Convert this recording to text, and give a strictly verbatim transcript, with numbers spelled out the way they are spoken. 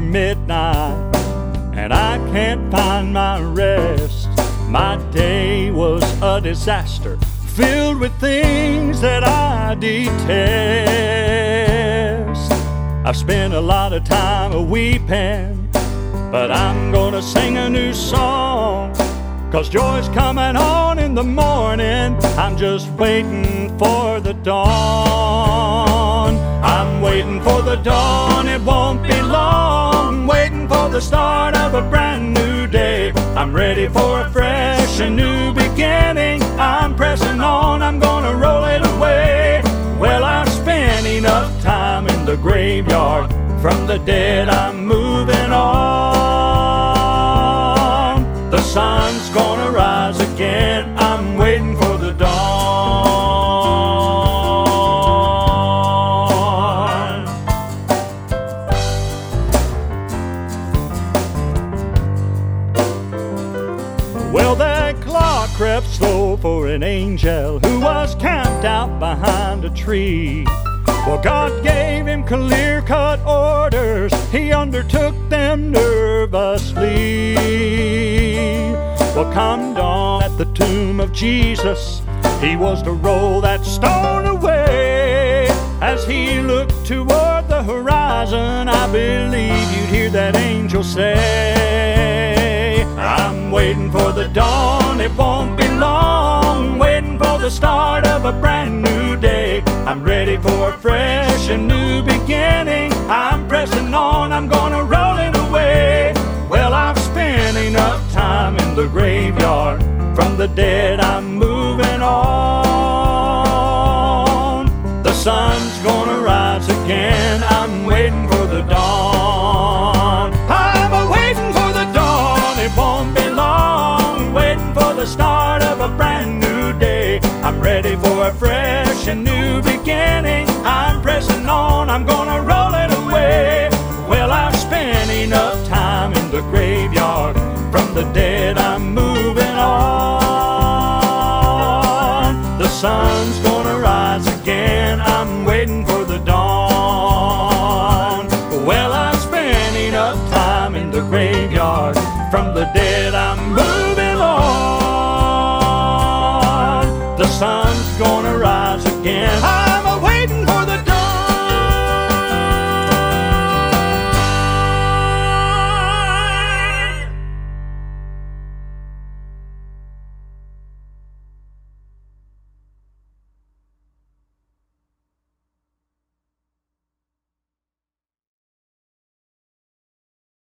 midnight, and I can't find my rest. My day was a disaster, filled with things that I detest. I've spent a lot of time a weeping, but I'm gonna sing a new song, 'cause joy's coming on in the morning. I'm just waiting for the dawn. I'm waiting for the dawn, it won't be long. Waiting for the start of a brand new day. I'm ready for a fresh and new beginning. I'm pressing on, I'm gonna roll it away. Well, I've spent enough time in the graveyard. From the dead I'm moving on. The sun's gonna rise again. I'm waiting for the dawn. Well, that clock crept slow for an angel who was camped out behind a tree. Well, God gave him clear-cut orders. He undertook them nervously. Well, come dawn at the tomb of Jesus, he was to roll that stone away. As he looked toward the horizon, I believe you'd hear that angel say, I'm waiting for the dawn, it won't be long. Waiting for the start of a brand new day. I'm ready for a fresh and new beginning. I'm pressing on, I'm gonna roll it away. Well, I've spent enough time in the graveyard. From the dead I'm moving on. The sun's gonna rise again. I'm waiting for the dawn. I'm a-waiting for the dawn, it won't be long. Waiting for the start of a brand new day. I'm ready for a fresh and new beginning. I'm pressing on, I'm gonna roll it away. Well, I've spent enough time in the graveyard. From the dead I'm moving on. The sun's gonna rise again. I'm waiting for the dawn. Well, I've spent enough time in the graveyard.